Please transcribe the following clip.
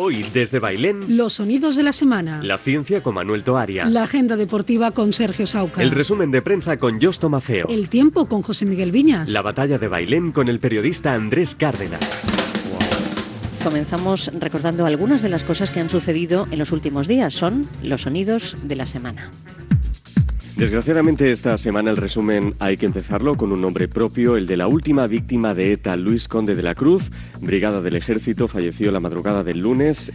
Hoy desde Bailén, Los sonidos de la semana. la ciencia con Manuel Toaria. La agenda deportiva con Sergio Sauca. El resumen de prensa con Josto Mafeo. El tiempo con José Miguel Viñas. La batalla de Bailén con el periodista Andrés Cárdenas. Comenzamos recordando algunas de las cosas que han sucedido en los últimos días. Son los sonidos de la semana. Desgraciadamente esta semana el resumen hay que empezarlo con un nombre propio, el de la última víctima de ETA, Luis Conde de la Cruz, brigada del Ejército, falleció la madrugada del lunes